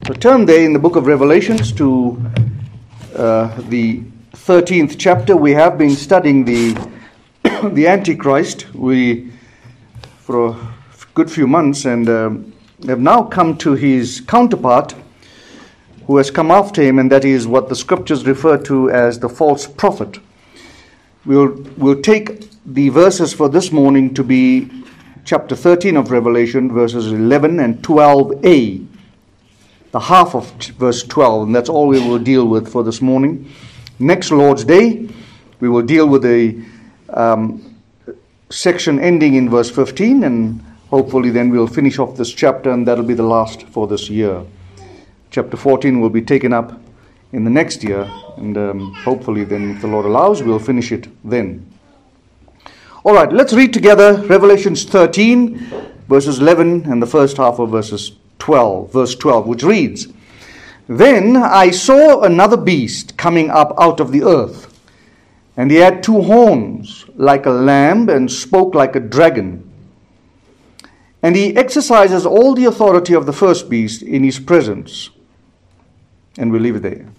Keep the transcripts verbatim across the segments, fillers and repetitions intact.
So turn there in the book of Revelations to uh, the thirteenth chapter. We have been studying the the Antichrist we for a good few months, and um, have now come to his counterpart who has come after him, and that is what the scriptures refer to as the false prophet. We'll, we'll take the verses for this morning to be chapter thirteen of Revelation, verses eleven and twelve a. The half of verse twelve, and that's all we will deal with for this morning. Next Lord's Day, we will deal with a um, section ending in verse fifteen, and hopefully then we'll finish off this chapter, and that'll be the last for this year. Chapter fourteen will be taken up in the next year, and um, hopefully then, if the Lord allows, we'll finish it then. All right, let's read together Revelations thirteen, verses eleven, and the first half of verses twelve, verse twelve, which reads, "Then I saw another beast coming up out of the earth, and he had two horns like a lamb and spoke like a dragon. And he exercises all the authority of the first beast in his presence." And we'll leave it there.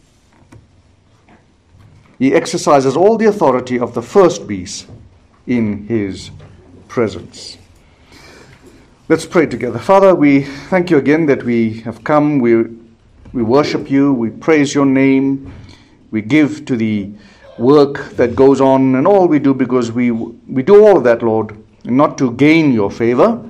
He exercises all the authority of the first beast in his presence. Let's pray together. Father, we thank you again that we have come. We, we worship you. We praise your name. We give to the work that goes on and all we do, because we, we do all of that, Lord, not to gain your favor,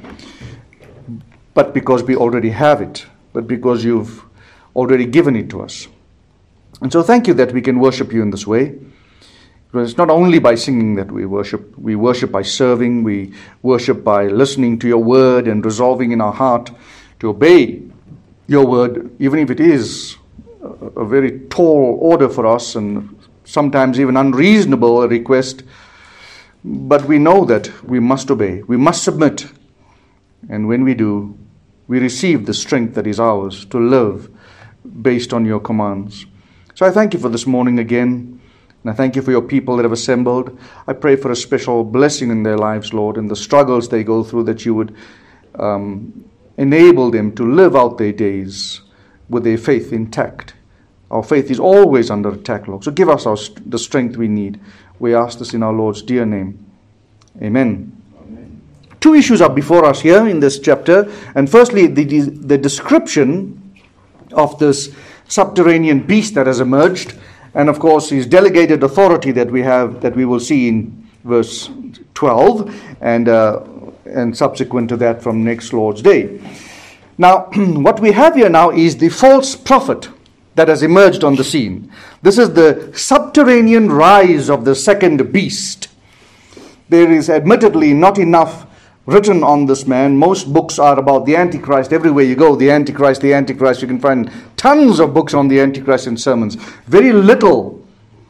but because we already have it, but because you've already given it to us. And so thank you that we can worship you in this way. Because it's not only by singing that we worship. We worship by serving. We worship by listening to your word and resolving in our heart to obey your word, even if it is a, a very tall order for us and sometimes even unreasonable a request. But we know that we must obey. We must submit. And when we do, we receive the strength that is ours to live based on your commands. So I thank you for this morning again. And I thank you for your people that have assembled. I pray for a special blessing in their lives, Lord, and the struggles they go through, that you would um, enable them to live out their days with their faith intact. Our faith is always under attack, Lord. So give us our, the strength we need. We ask this in our Lord's dear name. Amen. Amen. Two issues are before us here in this chapter. And firstly, the, the description of this subterranean beast that has emerged. And of course, his delegated authority that we have, that we will see in verse twelve, and uh, and subsequent to that from next Lord's Day. Now, what we have here now is the false prophet that has emerged on the scene. This is the subterranean rise of the second beast. There is admittedly not enough written on this man. Most books are about the Antichrist. Everywhere you go, the Antichrist, the Antichrist. You can find tons of books on the Antichrist and sermons. Very little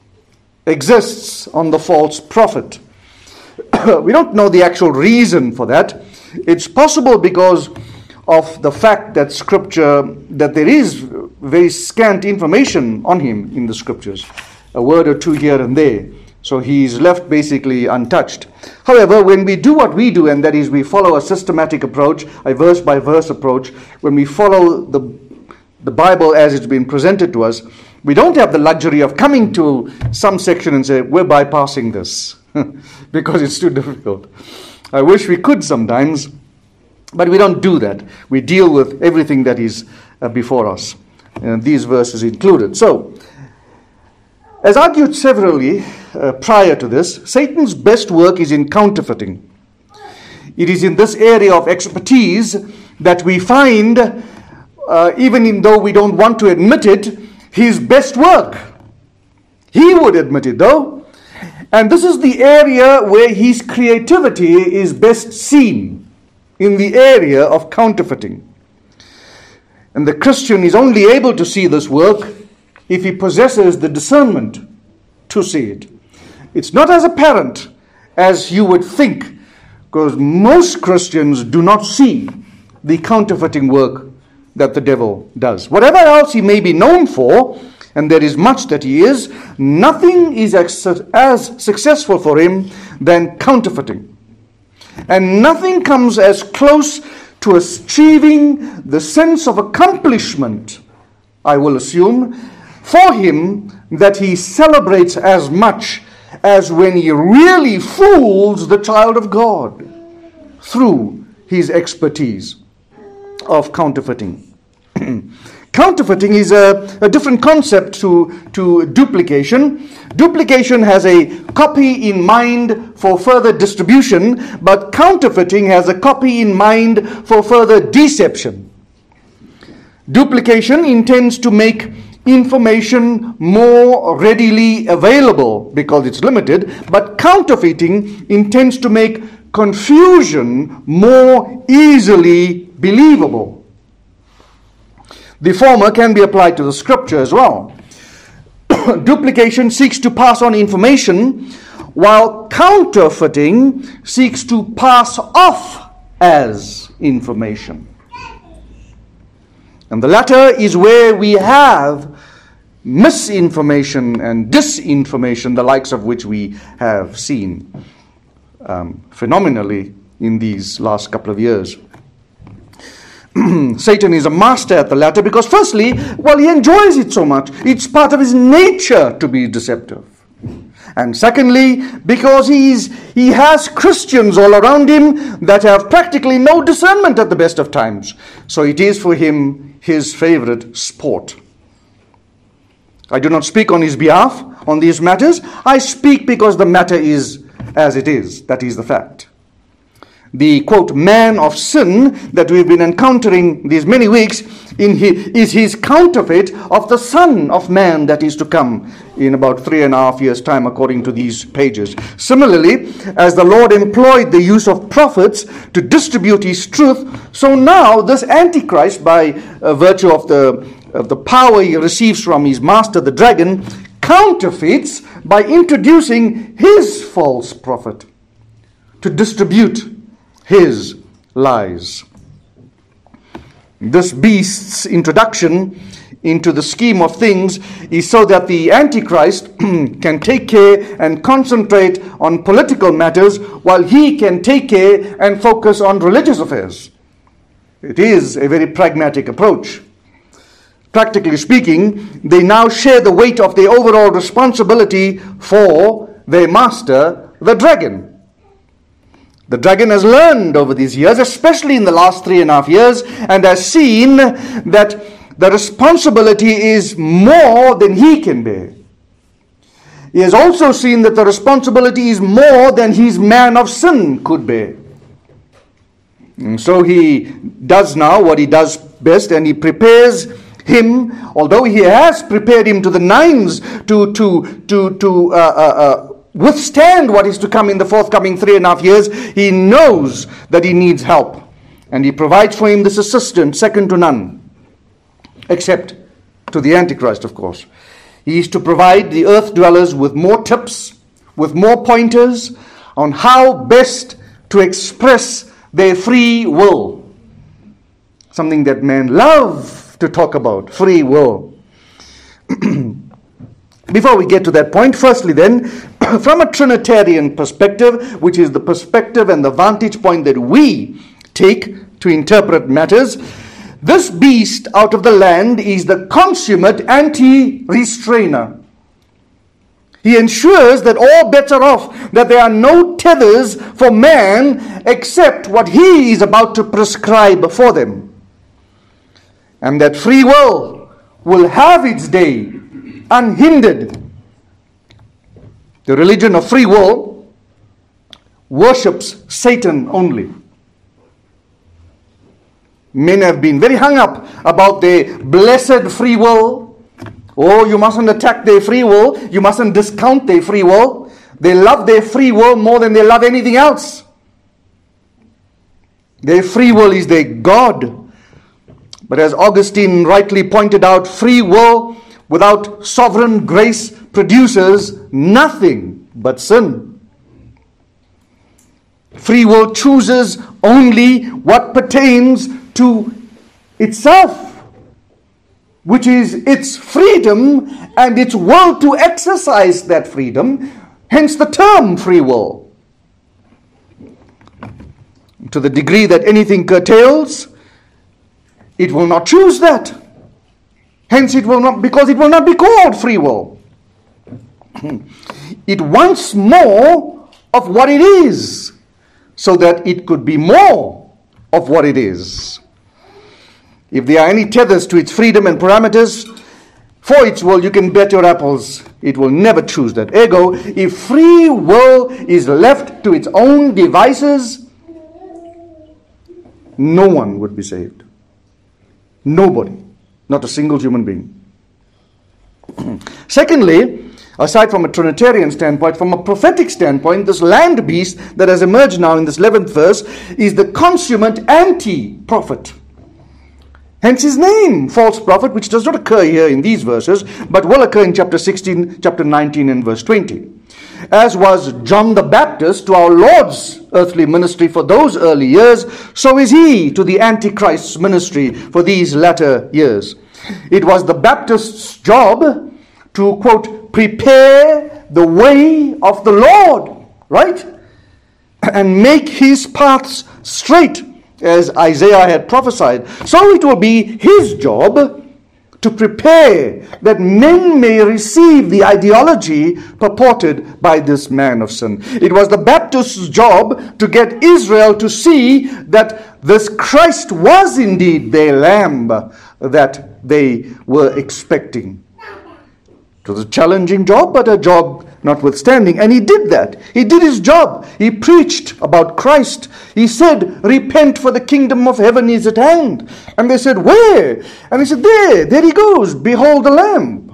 exists on the false prophet. We don't know the actual reason for that. It's possible because of the fact that Scripture, that there is very scant information on him in the Scriptures. A word or two here and there. So he's left basically untouched. However, when we do what we do, and that is we follow a systematic approach, a verse-by-verse approach, when we follow the, the Bible as it's been presented to us, we don't have the luxury of coming to some section and say, we're bypassing this, because it's too difficult. I wish we could sometimes, but we don't do that. We deal with everything that is uh, before us, and these verses included. So, as argued severally uh, prior to this, Satan's best work is in counterfeiting. It is in this area of expertise that we find, uh, even in though we don't want to admit it, his best work. He would admit it though. And this is the area where his creativity is best seen, in the area of counterfeiting. And the Christian is only able to see this work if he possesses the discernment to see it. It's not as apparent as you would think, because most Christians do not see the counterfeiting work that the devil does. Whatever else he may be known for, and there is much that he is, nothing is as, as successful for him than counterfeiting. And nothing comes as close to achieving the sense of accomplishment I will assume, for him that he celebrates as much as when he really fools the child of God through his expertise of counterfeiting. Counterfeiting is a, a different concept to, to duplication. Duplication has a copy in mind for further distribution, but counterfeiting has a copy in mind for further deception. Duplication intends to make information more readily available because it's limited, but counterfeiting intends to make confusion more easily believable. The former can be applied to the scripture as well. Duplication seeks to pass on information, while counterfeiting seeks to pass off as information. And the latter is where we have misinformation and disinformation, the likes of which we have seen um, phenomenally in these last couple of years. Satan is a master at the latter because firstly, well, he enjoys it so much. It's part of his nature to be deceptive. And secondly, because he's, he has Christians all around him that have practically no discernment at the best of times. So it is for him his favorite sport. I do not speak on his behalf on these matters. I speak because the matter is as it is. That is the fact. The, quote, man of sin that we've been encountering these many weeks in his, is his counterfeit of the Son of Man that is to come in about three and a half years' time, according to these pages. Similarly, as the Lord employed the use of prophets to distribute his truth, so now this Antichrist, by uh, virtue of the, of the power he receives from his master, the dragon, counterfeits by introducing his false prophet to distribute his lies. This beast's introduction into the scheme of things is so that the Antichrist can take care and concentrate on political matters while he can take care and focus on religious affairs. It is a very pragmatic approach. Practically speaking, they now share the weight of the overall responsibility for their master, the dragon. The dragon has learned over these years, especially in the last three and a half years, and has seen that the responsibility is more than he can bear. He has also seen that the responsibility is more than his man of sin could bear. And so he does now what he does best, and he prepares him, although he has prepared him to the nines to, to, to, to, uh, uh, uh, withstand what is to come in the forthcoming three and a half years. He knows that he needs help, and he provides for him this assistant second to none, except to the Antichrist, of course. He is to provide the earth dwellers with more tips, with more pointers on how best to express their free will. Something that men love to talk about, free will. Before we get to that point, firstly then, from a Trinitarian perspective, which is the perspective and the vantage point that we take to interpret matters, this beast out of the land is the consummate anti-restrainer. He ensures that all bets are off, that there are no tethers for man except what he is about to prescribe for them. And that free will will have its day unhindered. The religion of free will worships Satan only. Men have been very hung up about their blessed free will. Oh, you mustn't attack their free will. You mustn't discount their free will. They love their free will more than they love anything else. Their free will is their God. But as Augustine rightly pointed out, free will without sovereign grace produces nothing but sin. Free will chooses only what pertains to itself, which is its freedom and its will to exercise that freedom, hence the term free will. To the degree that anything curtails, it will not choose that. Hence it will not, because it will not be called free will. It wants more of what it is, so that it could be more of what it is. If there are any tethers to its freedom and parameters for its will, you can bet your apples it will never choose that. Ergo, if free will is left to its own devices, no one would be saved. Nobody. Not a single human being. Secondly, aside from a Trinitarian standpoint, from a prophetic standpoint, this land beast that has emerged now in this eleventh verse is the consummate anti-prophet. Hence his name, false prophet, which does not occur here in these verses, but will occur in chapter sixteen, chapter nineteen, and verse twenty. As was John the Baptist to our Lord's earthly ministry for those early years, so is he to the Antichrist's ministry for these latter years. It was the Baptist's job to, quote, prepare the way of the Lord, right? And make his paths straight, as Isaiah had prophesied. So it will be his job to prepare that men may receive the ideology purported by this man of sin. It was the Baptist's job to get Israel to see that this Christ was indeed their lamb that they were expecting. It was a challenging job, but a job notwithstanding. And he did that. He did his job. He preached about Christ. He said, repent, for the kingdom of heaven is at hand. And they said, where? And he said, there, there he goes. Behold the Lamb.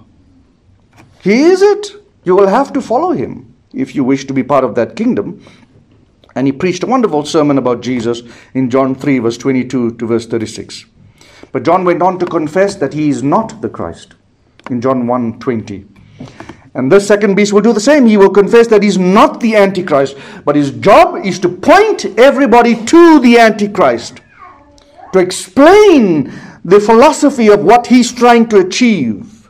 He is it. You will have to follow him if you wish to be part of that kingdom. And he preached a wonderful sermon about Jesus in John three, verse twenty-two to verse thirty-six. But John went on to confess that he is not the Christ in John one twenty. And this second beast will do the same. He will confess that he's not the Antichrist, but his job is to point everybody to the Antichrist, to explain the philosophy of what he's trying to achieve.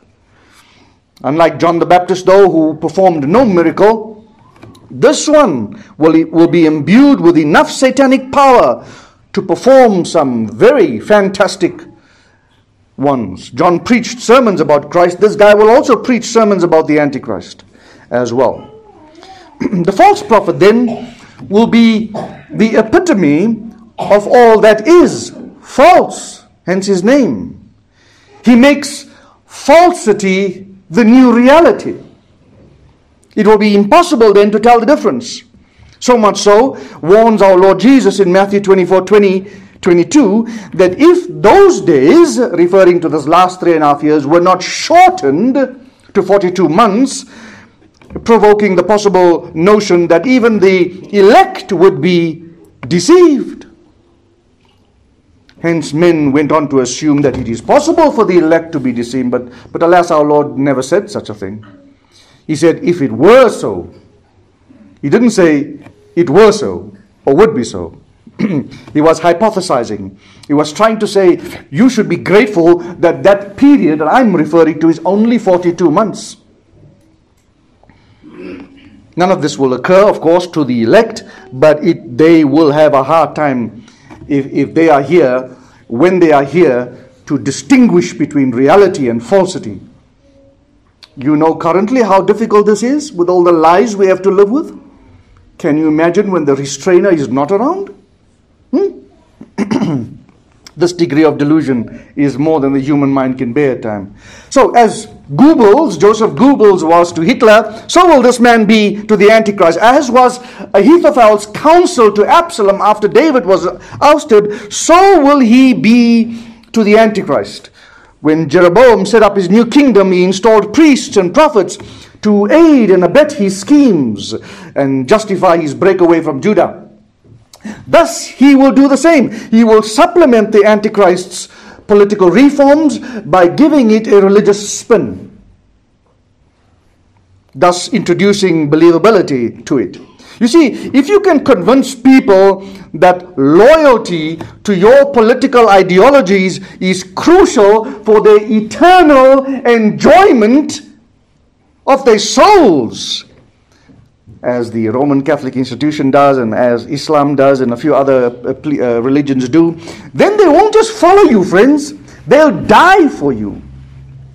Unlike John the Baptist, though, who performed no miracle, this one will, will be imbued with enough satanic power to perform some very fantastic ones. John preached sermons about Christ. This guy will also preach sermons about the Antichrist as well. The false prophet then will be the epitome of all that is false, hence his name. He makes falsity the new reality. It will be impossible then to tell the difference. So much so, warns our Lord Jesus in Matthew twenty-four, twenty, twenty-two, that if those days, referring to this last three and a half years, were not shortened to forty-two months, provoking the possible notion that even the elect would be deceived. Hence men went on to assume that it is possible for the elect to be deceived, but, but alas, our Lord never said such a thing. He said, if it were so. He didn't say it were so or would be so. He was hypothesizing. He was trying to say, you should be grateful that that period that I'm referring to is only forty-two months. None of this will occur, of course, to the elect, but it, they will have a hard time if, if they are here, when they are here, to distinguish between reality and falsity. You know currently how difficult this is with all the lies we have to live with? Can you imagine when the restrainer is not around? Hmm? This degree of delusion is more than the human mind can bear at time. So as Goebbels, Joseph Goebbels was to Hitler, so will this man be to the Antichrist. As was Ahithophel's counsel to Absalom after David was ousted, so will he be to the Antichrist. When Jeroboam set up his new kingdom, he installed priests and prophets to aid and abet his schemes and justify his breakaway from Judah. Thus, he will do the same. He will supplement the Antichrist's political reforms by giving it a religious spin, thus introducing believability to it. You see, if you can convince people that loyalty to your political ideologies is crucial for their eternal enjoyment of their souls, as the Roman Catholic institution does and as Islam does and a few other uh, uh, religions do, then they won't just follow you, friends. They'll die for you.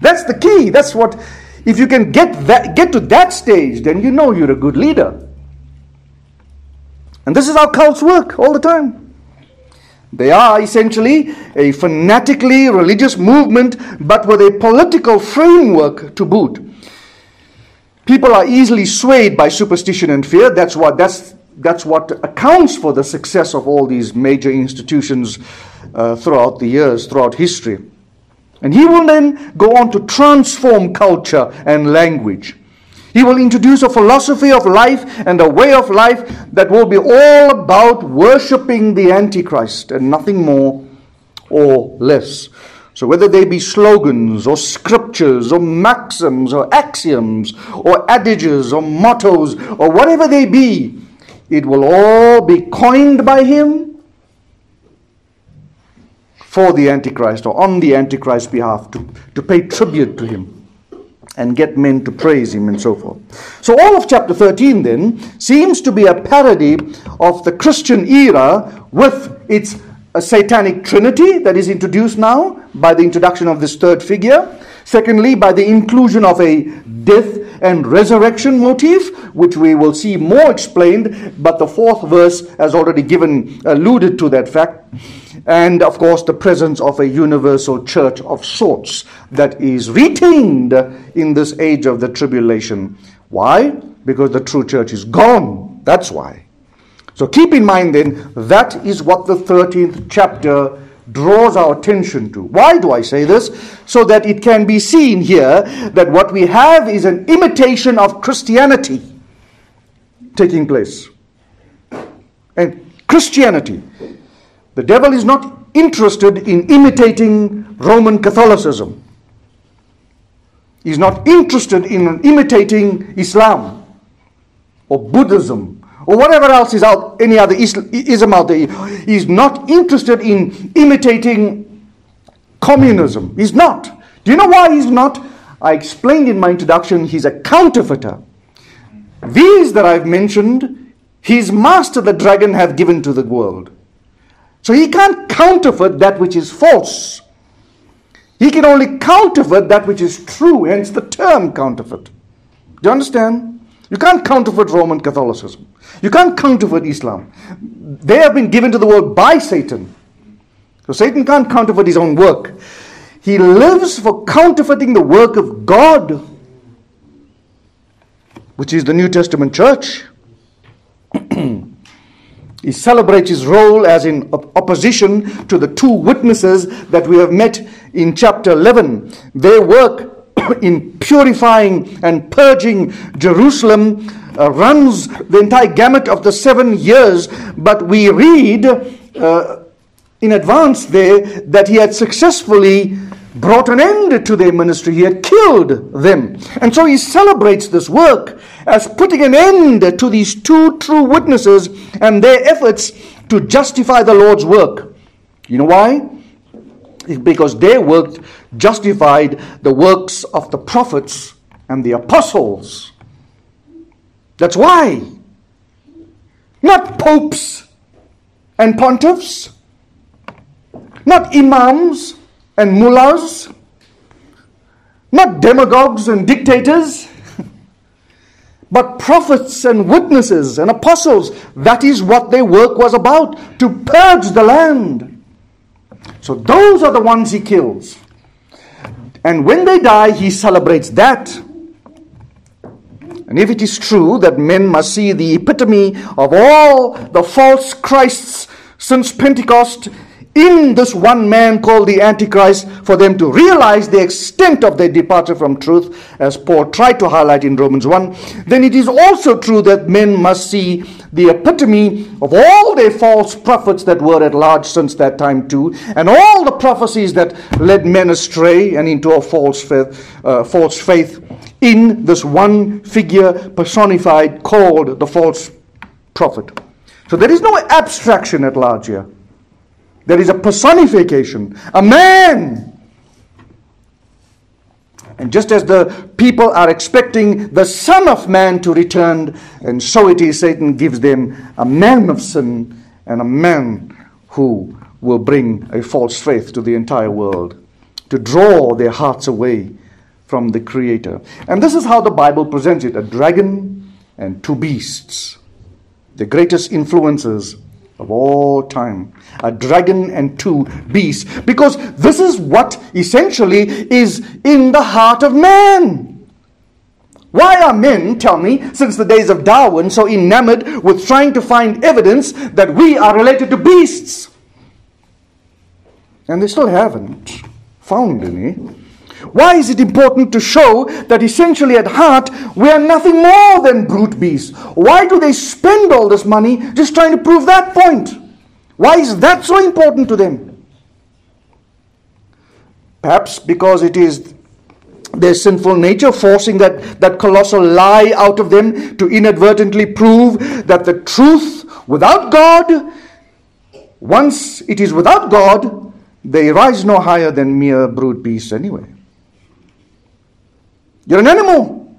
That's the key. That's what, if you can get that, get to that stage, then you know you're a good leader. And this is how cults work all the time. They are essentially a fanatically religious movement, but with a political framework to boot. People are easily swayed by superstition and fear. That's what that's that's what accounts for the success of all these major institutions uh, throughout the years, throughout history. And he will then go on to transform culture and language. He will introduce a philosophy of life and a way of life that will be all about worshipping the Antichrist and nothing more or less. So whether they be slogans or scriptures or maxims or axioms or adages or mottos or whatever they be, it will all be coined by him for the Antichrist or on the Antichrist's behalf, to, to pay tribute to him and get men to praise him and so forth. So all of chapter thirteen then seems to be a parody of the Christian era with its a satanic trinity that is introduced now by the introduction of this third figure. Secondly, by the inclusion of a death and resurrection motif, which we will see more explained, but the fourth verse has already given, alluded to that fact. And of course, the presence of a universal church of sorts that is retained in this age of the tribulation. Why? Because the true church is gone. That's why. So keep in mind then, that is what the thirteenth chapter draws our attention to. Why do I say this? So that it can be seen here that what we have is an imitation of Christianity taking place. And Christianity, the devil is not interested in imitating Roman Catholicism. He's not interested in imitating Islam or Buddhism or whatever else is out, any other ism out there. He's not interested in imitating communism. He's not. Do you know why he's not? I explained in my introduction, he's a counterfeiter. These that I've mentioned, his master the dragon have given to the world. So he can't counterfeit that which is false. He can only counterfeit that which is true, hence the term counterfeit. Do you understand? You can't counterfeit Roman Catholicism. You can't counterfeit Islam. They have been given to the world by Satan. So Satan can't counterfeit his own work. He lives for counterfeiting the work of God, which is the New Testament church. He celebrates his role as in opposition to the two witnesses that we have met in chapter eleven. Their work in purifying and purging Jerusalem uh, runs the entire gamut of the seven years, but we read uh, in advance there that he had successfully brought an end to their ministry. He had killed them. And so he celebrates this work as putting an end to these two true witnesses and their efforts to justify the Lord's work. You know why? Because their work justified the works of the prophets and the apostles. That's why. Not popes and pontiffs. Not imams and mullahs. Not demagogues and dictators. But prophets and witnesses and apostles. That is what their work was about. To purge the land. So those are the ones he kills. And when they die, he celebrates that. And if it is true that men must see the epitome of all the false Christs since Pentecost in this one man called the Antichrist, for them to realize the extent of their departure from truth, as Paul tried to highlight in Romans one, then it is also true that men must see the epitome of all their false prophets that were at large since that time too, and all the prophecies that led men astray and into a false faith, uh, false faith in this one figure personified called the false prophet. So there is no abstraction at large here. There is a personification, a man. And just as the people are expecting the Son of Man to return, and so it is Satan gives them a man of sin and a man who will bring a false faith to the entire world, to draw their hearts away from the Creator. And this is how the Bible presents it: a dragon and two beasts, the greatest influences of all time. A dragon and two beasts. Because this is what essentially is in the heart of man. Why are men, tell me, since the days of Darwin, so enamored with trying to find evidence that we are related to beasts? And they still haven't found any. Why is it important to show that essentially at heart we are nothing more than brute beasts? Why do they spend all this money just trying to prove that point? Why is that so important to them? Perhaps because it is their sinful nature forcing that, that colossal lie out of them to inadvertently prove that the truth without God, once it is without God, they rise no higher than mere brute beasts anyway. You're an animal.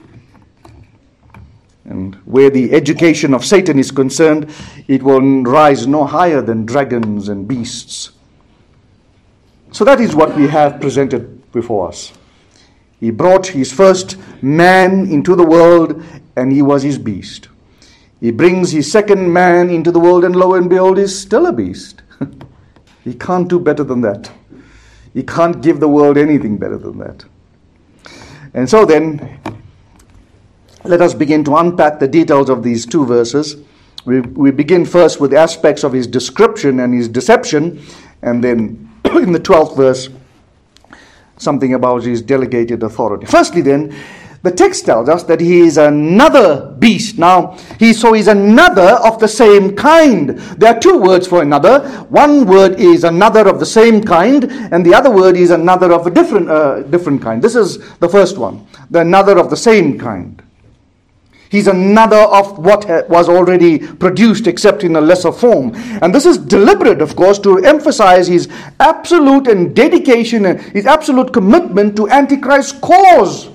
And where the education of Satan is concerned, it will rise no higher than dragons and beasts. So that is what we have presented before us. He brought his first man into the world, and he was his beast. He brings his second man into the world, and lo and behold, he's still a beast. He can't do better than that. He can't give the world anything better than that. And so then, let us begin to unpack the details of these two verses. We, we begin first with aspects of his description and his deception, and then in the twelfth verse, something about his delegated authority. Firstly then, the text tells us that he is another beast. Now, he so he's another of the same kind. There are two words for another. One word is another of the same kind, and the other word is another of a different uh, different kind. This is the first one, the another of the same kind. He's another of what was already produced, except in a lesser form. And this is deliberate, of course, to emphasize his absolute and dedication and his absolute commitment to Antichrist's cause.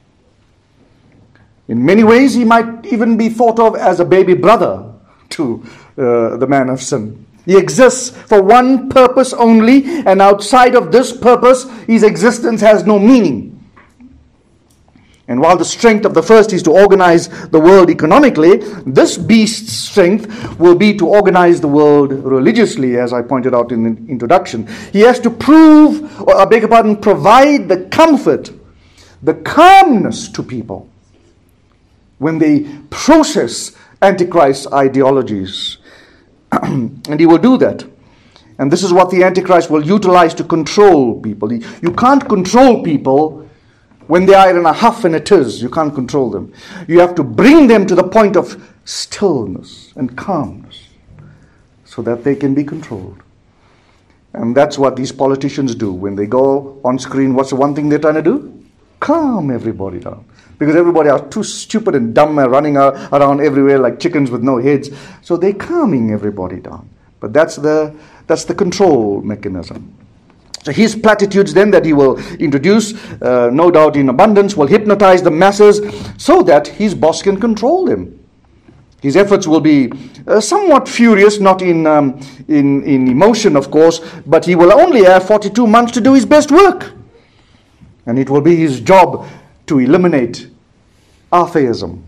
In many ways, he might even be thought of as a baby brother to uh, the man of sin. He exists for one purpose only, and outside of this purpose, his existence has no meaning. And while the strength of the first is to organize the world economically, this beast's strength will be to organize the world religiously, as I pointed out in the introduction. He has to prove, or I beg your pardon, provide the comfort, the calmness to people when they process Antichrist ideologies. And he will do that. And this is what the Antichrist will utilize to control people. You can't control people when they are in a huff and a tiz. You can't control them. You have to bring them to the point of stillness and calmness so that they can be controlled. And that's what these politicians do. When they go on screen, what's the one thing they're trying to do? Calm everybody down. Because everybody are too stupid and dumb and running around everywhere like chickens with no heads. So they're calming everybody down. But that's the that's the control mechanism. So his platitudes then that he will introduce, uh, no doubt in abundance, will hypnotize the masses so that his boss can control them. His efforts will be uh, somewhat furious, not in, um, in, in emotion, of course, but he will only have forty-two months to do his best work. And it will be his job to eliminate atheism.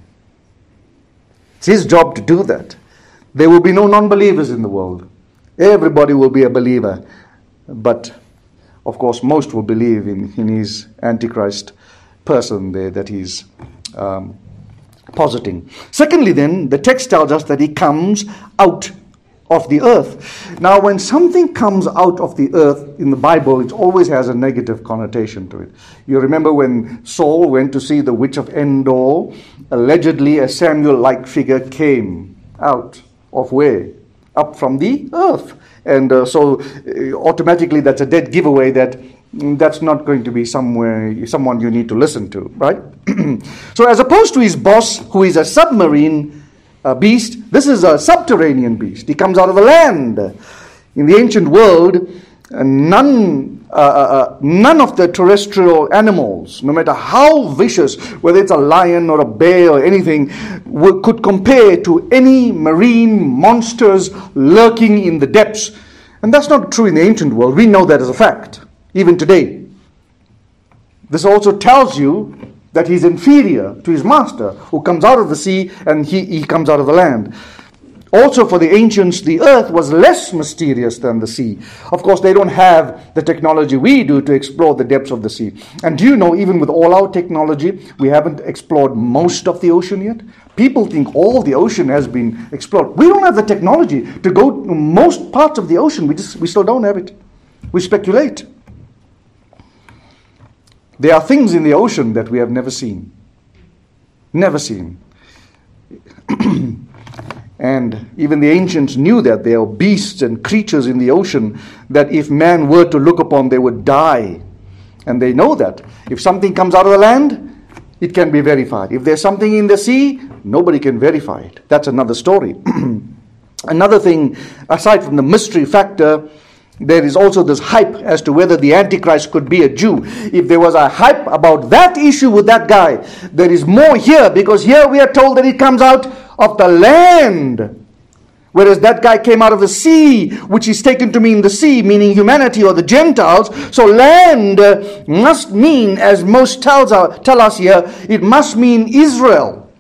It's his job to do that. There will be no non-believers in the world. Everybody will be a believer. But of course, most will believe in, in his Antichrist person there that he's um, positing. Secondly then, the text tells us that he comes out of the earth. Now, when something comes out of the earth in the Bible, it always has a negative connotation to it. You remember when Saul went to see the witch of Endor, allegedly a Samuel-like figure came out of where? Up from the earth. And uh, so uh, automatically that's a dead giveaway that mm, that's not going to be somewhere, someone you need to listen to, right? So as opposed to his boss, who is a submarine uh, beast, this is a subterranean beast. He comes out of the land. In the ancient world, uh, none, uh, uh, none of the terrestrial animals, no matter how vicious, whether it's a lion or a bear or anything, w- could compare to any marine monsters lurking in the depths. And that's not true in the ancient world. We know that as a fact, even today. This also tells you that he's inferior to his master, who comes out of the sea and he, he comes out of the land. Also, for the ancients, the earth was less mysterious than the sea. Of course, they don't have the technology we do to explore the depths of the sea. And do you know, even with all our technology, we haven't explored most of the ocean yet? People think all the ocean has been explored. We don't have the technology to go to most parts of the ocean. We just we still don't have it. We speculate. There are things in the ocean that we have never seen. Never seen. And even the ancients knew that there are beasts and creatures in the ocean that if man were to look upon, they would die. And they know that. If something comes out of the land, it can be verified. If there's something in the sea, nobody can verify it. That's another story. Another thing, aside from the mystery factor, there is also this hype as to whether the Antichrist could be a Jew. If there was a hype about that issue with that guy, there is more here, because here we are told that it comes out of the land, whereas that guy came out of the sea, which is taken to mean the sea, meaning humanity or the Gentiles. So land uh, must mean, as most tells our, tell us here, it must mean Israel.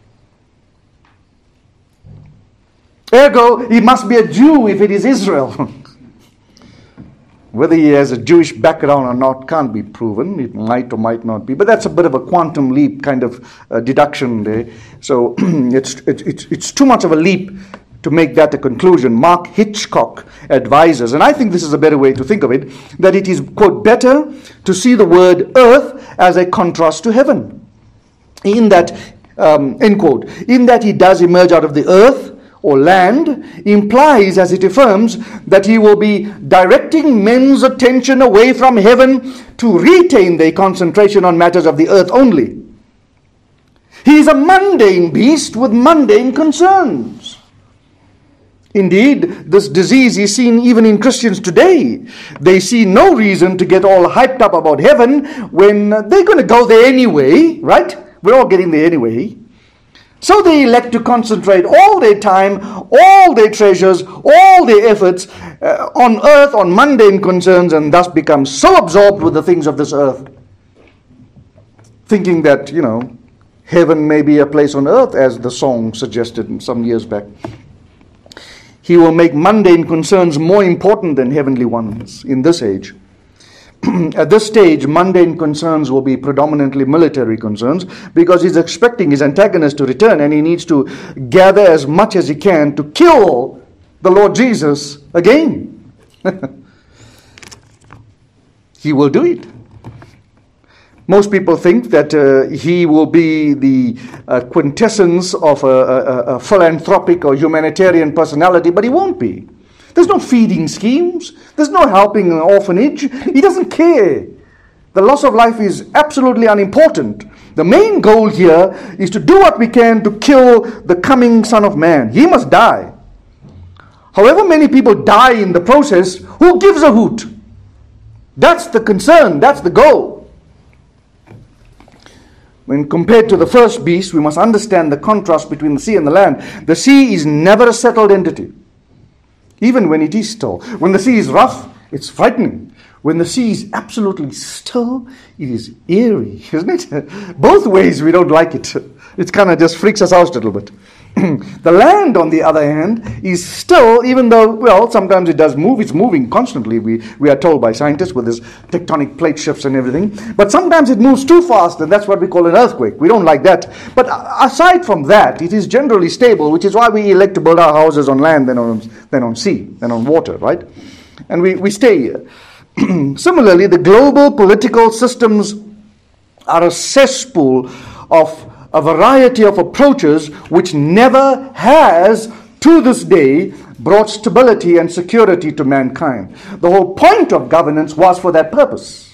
Ergo, he must be a Jew if it is Israel. Whether he has a Jewish background or not can't be proven. It might or might not be. But that's a bit of a quantum leap kind of uh, deduction there. So it's, it's, it's too much of a leap to make that a conclusion. Mark Hitchcock advises, and I think this is a better way to think of it, that it is, quote, better to see the word earth as a contrast to heaven. In that, um, end quote, in that he does emerge out of the earth, or land, implies, as it affirms, that he will be directing men's attention away from heaven to retain their concentration on matters of the earth only. He is a mundane beast with mundane concerns. Indeed, this disease is seen even in Christians today. They see no reason to get all hyped up about heaven when they're going to go there anyway, right? We're all getting there anyway. So they elect to concentrate all their time, all their treasures, all their efforts uh, on earth, on mundane concerns, and thus become so absorbed with the things of this earth, thinking that, you know, heaven may be a place on earth, as the song suggested some years back. He will make mundane concerns more important than heavenly ones in this age. At this stage, mundane concerns will be predominantly military concerns, because he's expecting his antagonist to return, and he needs to gather as much as he can to kill the Lord Jesus again. He will do it. Most people think that uh, he will be the uh, quintessence of a, a, a philanthropic or humanitarian personality, but he won't be. There's no feeding schemes. There's no helping an orphanage. He doesn't care. The loss of life is absolutely unimportant. The main goal here is to do what we can to kill the coming Son of Man. He must die. However many people die in the process, who gives a hoot? That's the concern. That's the goal. When compared to the first beast, we must understand the contrast between the sea and the land. The sea is never a settled entity, even when it is still. When the sea is rough, it's frightening. When the sea is absolutely still, it is eerie, isn't it? Both ways we don't like it. It kind of just freaks us out a little bit. The land, on the other hand, is still, even though, well, sometimes it does move. It's moving constantly, we, we are told by scientists, with this tectonic plate shifts and everything. But sometimes it moves too fast, and that's what we call an earthquake. We don't like that. But aside from that, it is generally stable, which is why we elect to build our houses on land than on, than on sea, than on water, right? And we, we stay here. Similarly, the global political systems are a cesspool of a variety of approaches which never has, to this day, brought stability and security to mankind. The whole point of governance was for that purpose.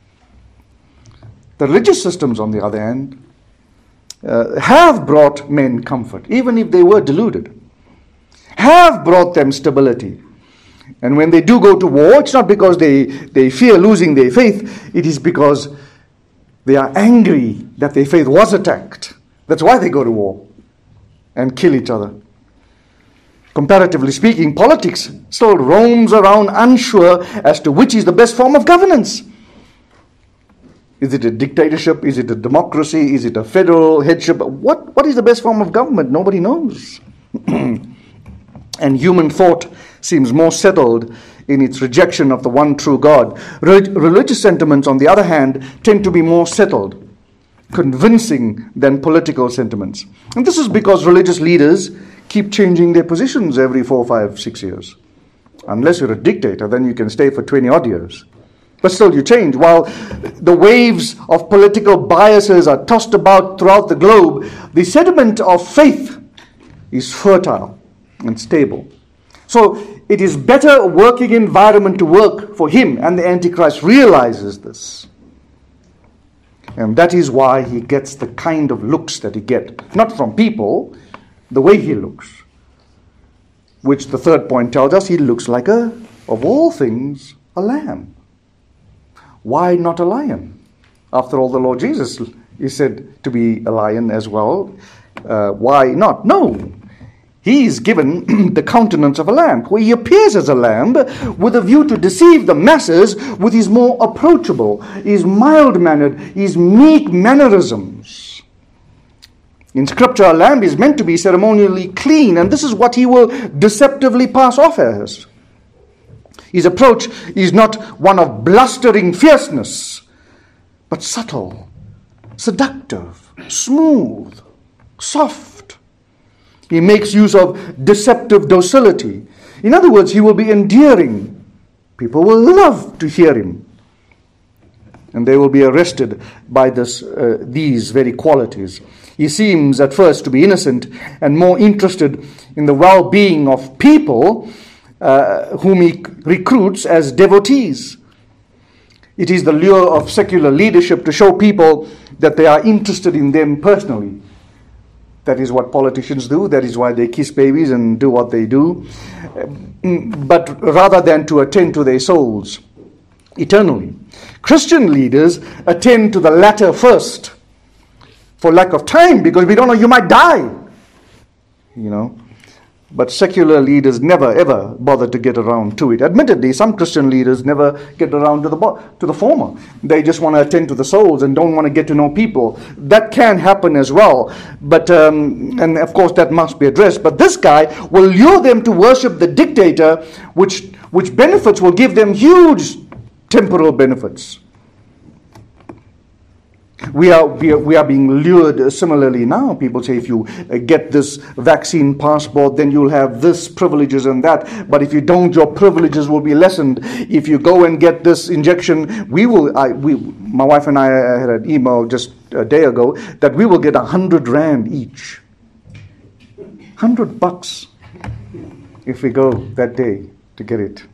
The religious systems, on the other hand, uh, have brought men comfort, even if they were deluded, have brought them stability. And when they do go to war, it's not because they, they fear losing their faith, it is because they are angry that their faith was attacked. That's why they go to war and kill each other. Comparatively speaking, politics still roams around unsure as to which is the best form of governance. Is it a dictatorship? Is it a democracy? Is it a federal headship? What, what is the best form of government? Nobody knows. And human thought seems more settled in its rejection of the one true God. Religious sentiments, on the other hand, tend to be more settled, convincing than political sentiments. And this is because religious leaders keep changing their positions every four, five, six years. Unless you're a dictator, then you can stay for twenty odd years. But still you change. While the waves of political biases are tossed about throughout the globe, the sediment of faith is fertile and stable. So it is better a working environment to work for him, and the Antichrist realizes this. And that is why he gets the kind of looks that he gets. Not from people, the way he looks. Which the third point tells us, he looks like a, of all things, a lamb. Why not a lion? After all, the Lord Jesus is said to be a lion as well. Uh, why not? No. He is given the countenance of a lamb, where he appears as a lamb with a view to deceive the masses with his more approachable, his mild-mannered, his meek mannerisms. In Scripture, a lamb is meant to be ceremonially clean, and this is what he will deceptively pass off as. His approach is not one of blustering fierceness, but subtle, seductive, smooth, soft. He makes use of deceptive docility. In other words, he will be endearing. People will love to hear him. And they will be arrested by this, uh, these very qualities. He seems at first to be innocent and more interested in the well-being of people uh, whom he recruits as devotees. It is the lure of secular leadership to show people that they are interested in them personally. That is what politicians do. That is why they kiss babies and do what they do. But rather than to attend to their souls eternally. Christian leaders attend to the latter first. For lack of time, because we don't know, you might die. You know. But secular leaders never ever bother to get around to it. Admittedly, some Christian leaders never get around to the to the former. They just want to attend to the souls and don't want to get to know people. That can happen as well. But um, and of course that must be addressed. But this guy will lure them to worship the dictator, which which benefits will give them huge temporal benefits. We are, we are we are being lured similarly now. People say if you get this vaccine passport, then you'll have this privileges and that. But if you don't, your privileges will be lessened. If you go and get this injection, we will. I, we, my wife and I had an email just a day ago that we will get a hundred rand each, hundred bucks, if we go that day to get it.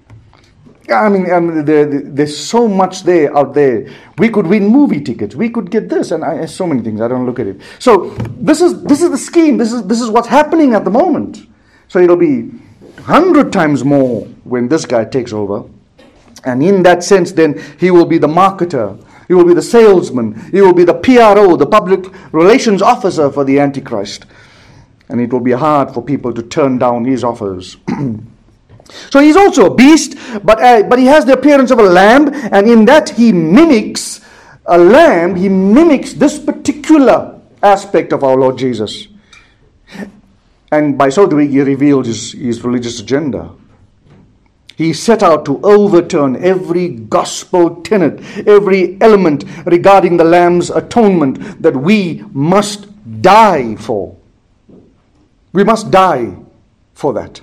I mean, I mean there, there's so much there out there. We could win movie tickets. We could get this, and I, so many things. I don't look at it. So this is this is the scheme. This is this is what's happening at the moment. So it'll be a hundred times more when this guy takes over, and in that sense, then he will be the marketer. He will be the salesman. He will be the P R O, the public relations officer for the Antichrist, and it will be hard for people to turn down his offers. So he's also a beast, but uh, but he has the appearance of a lamb, and in that he mimics a lamb. He mimics this particular aspect of our Lord Jesus. And by so doing, he revealed his, his religious agenda. He set out to overturn every gospel tenet, every element regarding the lamb's atonement that we must die for. We must die for that.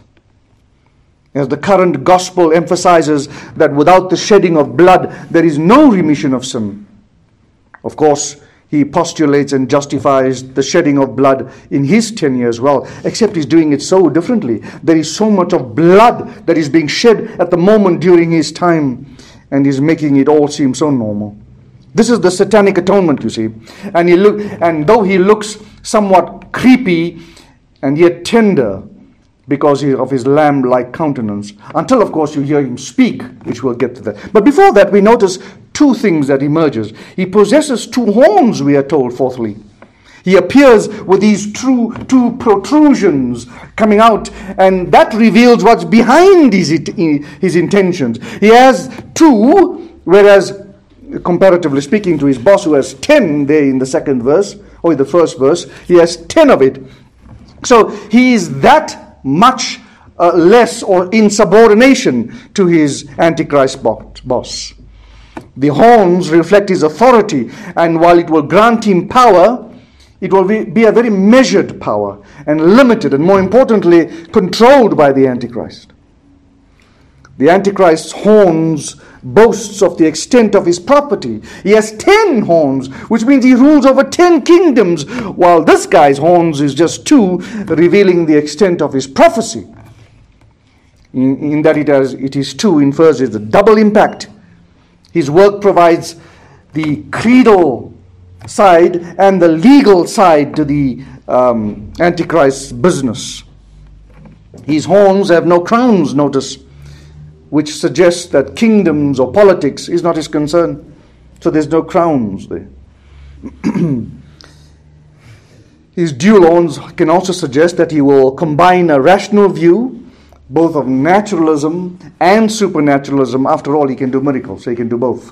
As the current gospel emphasizes that without the shedding of blood, there is no remission of sin. Of course, he postulates and justifies the shedding of blood in his tenure as well, except he's doing it so differently. There is so much of blood that is being shed at the moment during his time, and he's making it all seem so normal. This is the satanic atonement, you see. And he look, and though he looks somewhat creepy and yet tender, because of his lamb-like countenance. Until, of course, you hear him speak, which we'll get to that. But before that, we notice two things that emerges. He possesses two horns, we are told, fourthly. He appears with these true two protrusions coming out, and that reveals what's behind his, his intentions. He has two, whereas comparatively speaking, to his boss who has ten there in the second verse, or in the first verse. He has ten of it. So he is that much uh, less or in subordination to his Antichrist boss. The horns reflect his authority, and while it will grant him power, it will be, be a very measured power and limited, and more importantly, controlled by the Antichrist. The Antichrist's horns boasts of the extent of his property. He has ten horns, which means he rules over ten kingdoms, while this guy's horns is just two, revealing the extent of his prophecy. In, in that it, has, it is two infers is the double impact. His work provides the creedal side and the legal side to the um, Antichrist's business. His horns have no crowns, notice, which suggests that kingdoms or politics is not his concern. So there's no crowns there. His dual horns can also suggest that he will combine a rational view both of naturalism and supernaturalism. After all, he can do miracles, so he can do both.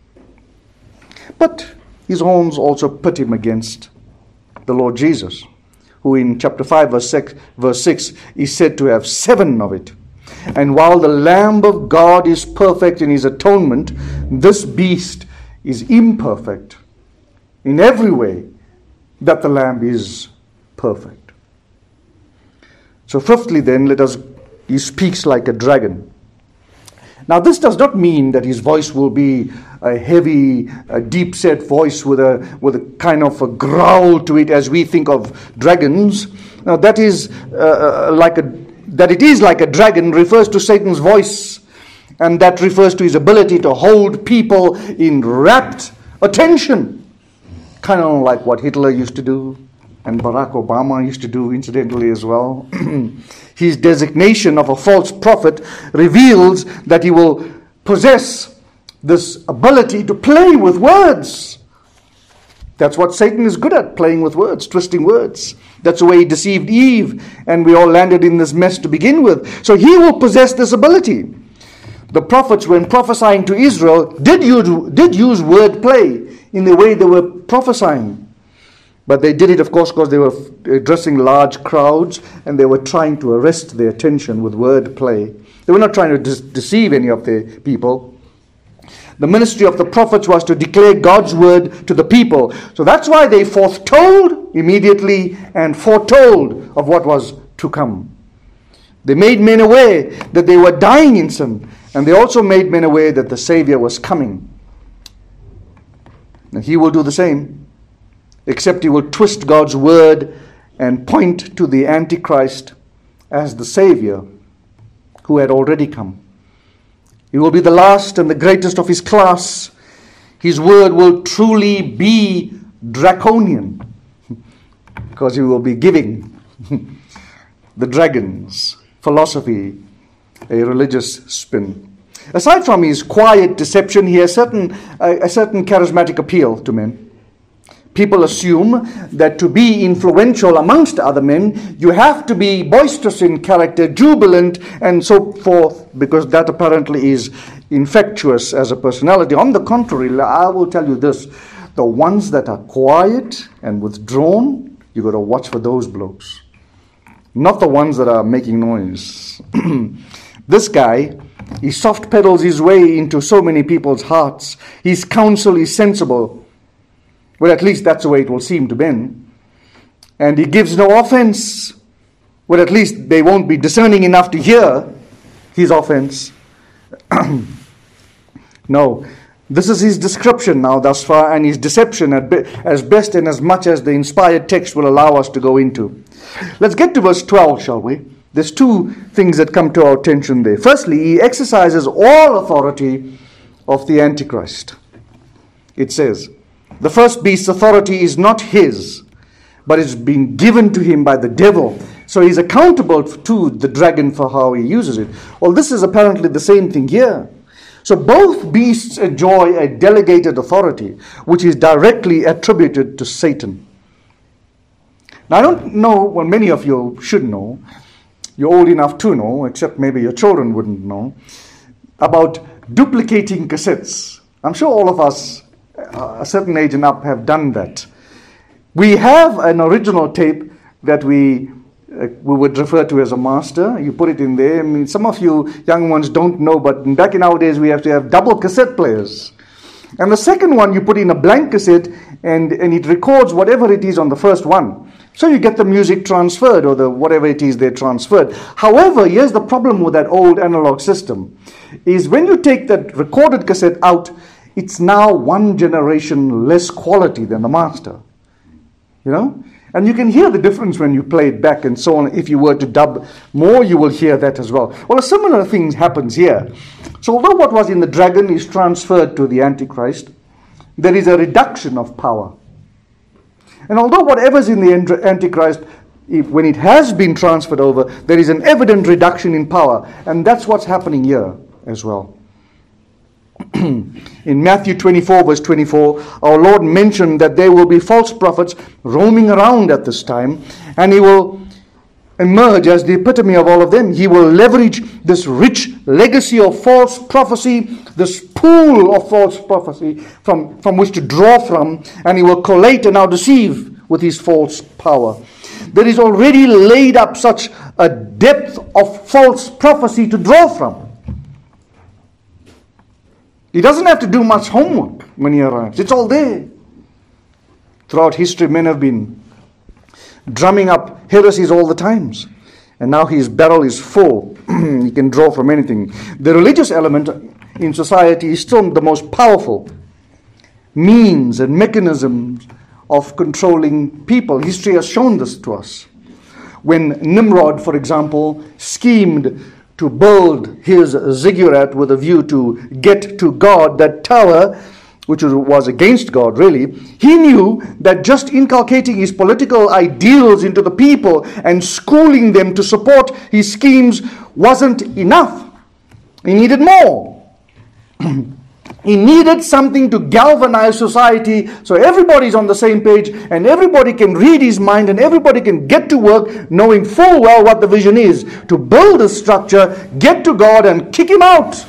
But his horns also pit him against the Lord Jesus, who in chapter five, verse six, verse six is said to have seven of it. And while the Lamb of God is perfect in his atonement, this beast is imperfect in every way that the Lamb is perfect. So fifthly then, let us, he speaks like a dragon. Now this does not mean that his voice will be a heavy, a deep-set voice with a with a kind of a growl to it as we think of dragons. Now that is uh, like a that it is like a dragon refers to Satan's voice, and that refers to his ability to hold people in rapt attention, kind of like what Hitler used to do and Barack Obama used to do incidentally as well. His designation of a false prophet reveals that he will possess this ability to play with words. That's what Satan is good at, playing with words, twisting words. That's the way he deceived Eve, and we all landed in this mess to begin with. So he will possess this ability. The prophets, when prophesying to Israel, did use, did use word play in the way they were prophesying. But they did it, of course, because they were addressing large crowds, and they were trying to arrest their attention with word play. They were not trying to de- deceive any of the people. The ministry of the prophets was to declare God's word to the people. So that's why they foretold immediately and foretold of what was to come. They made men aware that they were dying in sin, and they also made men aware that the Savior was coming. And he will do the same, except he will twist God's word and point to the Antichrist as the Savior who had already come. He will be the last and the greatest of his class. His word will truly be draconian, because he will be giving the dragon's philosophy a religious spin. Aside from his quiet deception, he has certain, a, a certain charismatic appeal to men. People assume that to be influential amongst other men, you have to be boisterous in character, jubilant, and so forth, because that apparently is infectious as a personality. On the contrary, I will tell you this, the ones that are quiet and withdrawn, you've got to watch for those blokes. Not the ones that are making noise. This guy, he soft pedals his way into so many people's hearts. His counsel is sensible. Well, at least that's the way it will seem to men. And he gives no offense. Well, at least they won't be discerning enough to hear his offense. No, this is his description now thus far, and his deception at be- as best and as much as the inspired text will allow us to go into. Let's get to verse twelve, shall we? There's two things that come to our attention there. Firstly, he exercises all authority of the Antichrist. It says, the first beast's authority is not his, but it's been given to him by the devil. So he's accountable to the dragon for how he uses it. Well, this is apparently the same thing here. So both beasts enjoy a delegated authority, which is directly attributed to Satan. Now, I don't know, well, many of you should know, you're old enough to know, except maybe your children wouldn't know, about duplicating cassettes. I'm sure all of us, uh, a certain age and up, have done that. We have an original tape that we uh, we would refer to as a master. You put it in there. I mean, some of you young ones don't know, but back in our days we have to have double cassette players. And the second one you put in a blank cassette, and, and it records whatever it is on the first one. So you get the music transferred, or the whatever it is they transferred. However, here's the problem with that old analog system, is when you take that recorded cassette out, it's now one generation less quality than the master. You know? And you can hear the difference when you play it back and so on. If you were to dub more, you will hear that as well. Well, a similar thing happens here. So although what was in the dragon is transferred to the Antichrist, there is a reduction of power. And although whatever's in the Antichrist, if, when it has been transferred over, there is an evident reduction in power. And that's what's happening here as well. In Matthew twenty-four, verse twenty-four, our Lord mentioned that there will be false prophets roaming around at this time, and He will emerge as the epitome of all of them. He will leverage this rich legacy of false prophecy, this pool of false prophecy from, from which to draw from, and He will collate and now deceive with His false power. There is already laid up such a depth of false prophecy to draw from. He doesn't have to do much homework when he arrives. It's all there. Throughout history, men have been drumming up heresies all the times. And now his barrel is full. He can draw from anything. The religious element in society is still the most powerful means and mechanisms of controlling people. History has shown this to us. When Nimrod, for example, schemed to build his ziggurat with a view to get to God, that tower, which was against God really, he knew that just inculcating his political ideals into the people and schooling them to support his schemes wasn't enough. He needed more. He needed something to galvanize society so everybody's on the same page and everybody can read his mind and everybody can get to work knowing full well what the vision is, to build a structure, get to God and kick him out.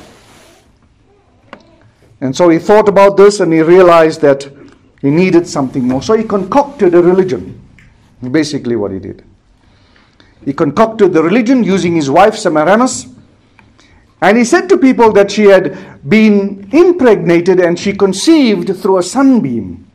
And so he thought about this and he realized that he needed something more. So he concocted a religion. Basically what he did. He concocted the religion using his wife Semiramis. And he said to people that she had been impregnated and she conceived through a sunbeam.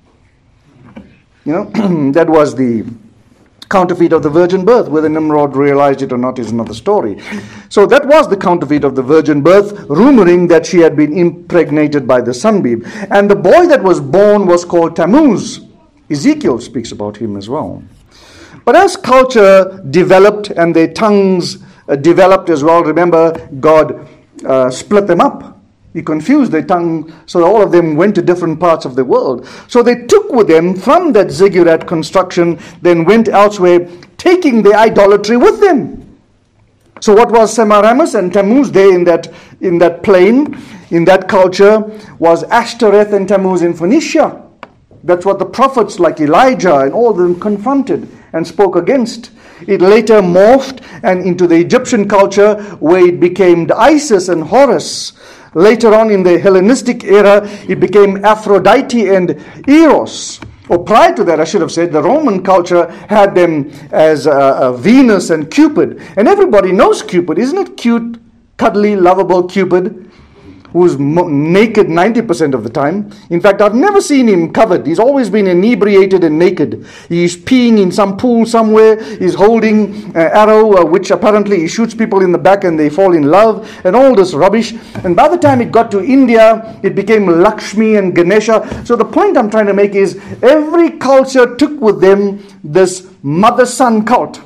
You know, that was the counterfeit of the virgin birth. Whether Nimrod realized it or not is another story. So that was the counterfeit of the virgin birth, rumoring that she had been impregnated by the sunbeam. And the boy that was born was called Tammuz. Ezekiel speaks about him as well. But as culture developed and their tongues uh, developed as well, remember God uh, split them up. He confused their tongue, so all of them went to different parts of the world. So they took with them from that ziggurat construction, then went elsewhere, taking their idolatry with them. So what was Semiramis and Tammuz there in that in that plain, in that culture, was Ashtoreth and Tammuz in Phoenicia. That's what the prophets like Elijah and all of them confronted and spoke against. It later morphed and into the Egyptian culture, where it became the Isis and Horus. Later on in the Hellenistic era, it became Aphrodite and Eros. Or prior to that, I should have said, the Roman culture had them as uh, uh, Venus and Cupid. And everybody knows Cupid. Isn't it cute, cuddly, lovable Cupid? Who's mo- naked ninety percent of the time. In fact, I've never seen him covered. He's always been inebriated and naked. He's peeing in some pool somewhere. He's holding an arrow, uh, which apparently he shoots people in the back and they fall in love, and all this rubbish. And by the time it got to India, it became Lakshmi and Ganesha. So the point I'm trying to make is, every culture took with them this mother-son cult.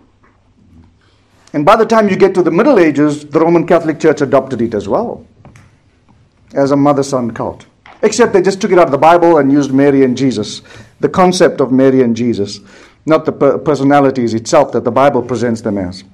And by the time you get to the Middle Ages, the Roman Catholic Church adopted it as well, as a mother-son cult. Except they just took it out of the Bible and used Mary and Jesus. The concept of Mary and Jesus, not the per- personalities itself that the Bible presents them as.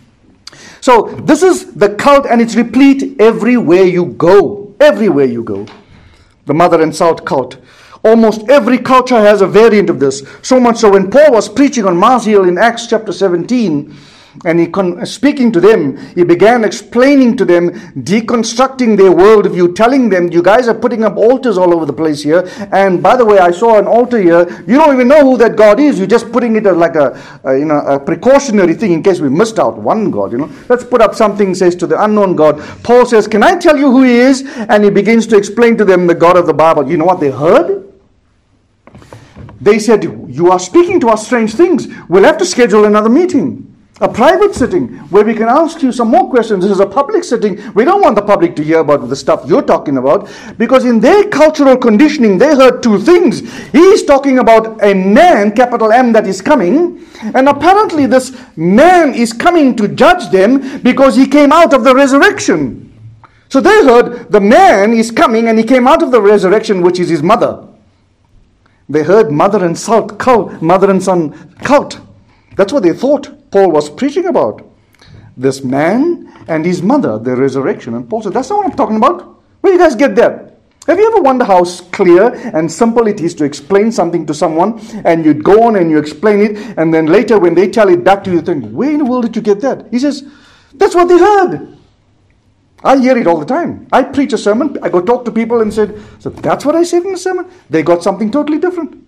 So this is the cult, and it's replete everywhere you go. Everywhere you go. The mother and son cult. Almost every culture has a variant of this. So much so when Paul was preaching on Mars Hill in Acts chapter seventeen, And he, con- speaking to them, he began explaining to them, deconstructing their worldview, telling them, you guys are putting up altars all over the place here. And by the way, I saw an altar here. You don't even know who that God is. You're just putting it as like a, a, you know, a precautionary thing in case we missed out one God. You know, let's put up something, says to the unknown God. Paul says, can I tell you who he is? And he begins to explain to them the God of the Bible. You know what they heard? They said, you are speaking to us strange things. We'll have to schedule another meeting. A private sitting where we can ask you some more questions. This is a public sitting. We don't want the public to hear about the stuff you're talking about, because in their cultural conditioning, they heard two things. He's talking about a man, capital M, that is coming. And apparently this man is coming to judge them because he came out of the resurrection. So they heard the man is coming and he came out of the resurrection, which is his mother. They heard mother and son cult, mother and son cult. That's what they thought Paul was preaching about. This man and his mother, the resurrection. And Paul said, that's not what I'm talking about. Where do you guys get that? Have you ever wondered how clear and simple it is to explain something to someone, and you go on and you explain it, and then later when they tell it back to you, you think, where in the world did you get that? He says, that's what they heard. I hear it all the time. I preach a sermon, I go talk to people and said, so that's what I said in the sermon. They got something totally different.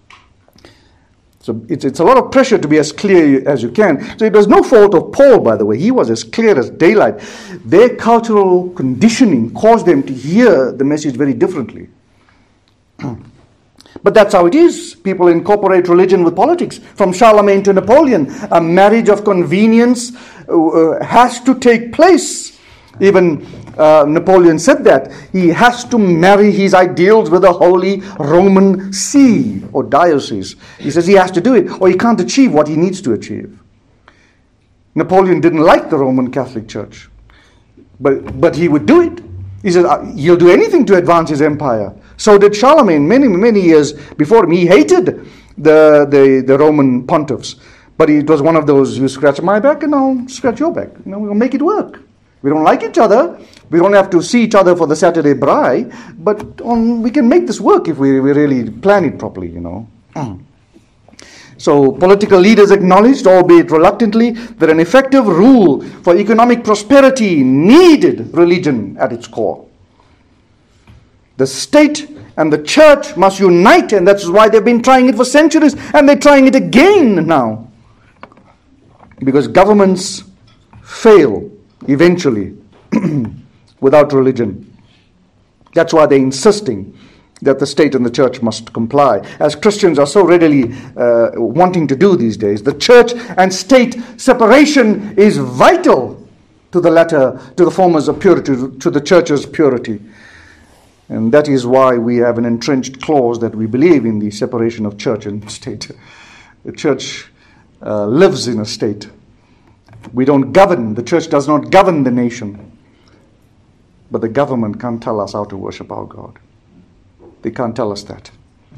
So it's, it's a lot of pressure to be as clear as you can. So it was no fault of Paul, by the way. He was as clear as daylight. Their cultural conditioning caused them to hear the message very differently. But that's how it is. People incorporate religion with politics. From Charlemagne to Napoleon, a marriage of convenience uh, has to take place. Even uh, Napoleon said that. He has to marry his ideals with a holy Roman see or diocese. He says he has to do it, or he can't achieve what he needs to achieve. Napoleon didn't like the Roman Catholic Church, but, but he would do it. He said he'll do anything to advance his empire. So did Charlemagne many, many years before him. He hated the, the, the Roman pontiffs. But it was one of those, you scratch my back and I'll scratch your back. You know, we'll make it work. We don't like each other. We don't have to see each other for the Saturday braai. But on, we can make this work if we, we really plan it properly, you know. So political leaders acknowledged, albeit reluctantly, that an effective rule for economic prosperity needed religion at its core. The state and the church must unite, and that's why they've been trying it for centuries, and they're trying it again now. Because governments fail eventually without religion. That's why they're insisting that the state and the church must comply, as Christians are so readily uh, wanting to do these days. The church and state separation is vital to the latter, to the former's purity, to the church's purity. And that is why we have an entrenched clause that we believe in the separation of church and state. The church uh, lives in a state. We don't govern, the church does not govern the nation. But the government can't tell us how to worship our God. They can't tell us that.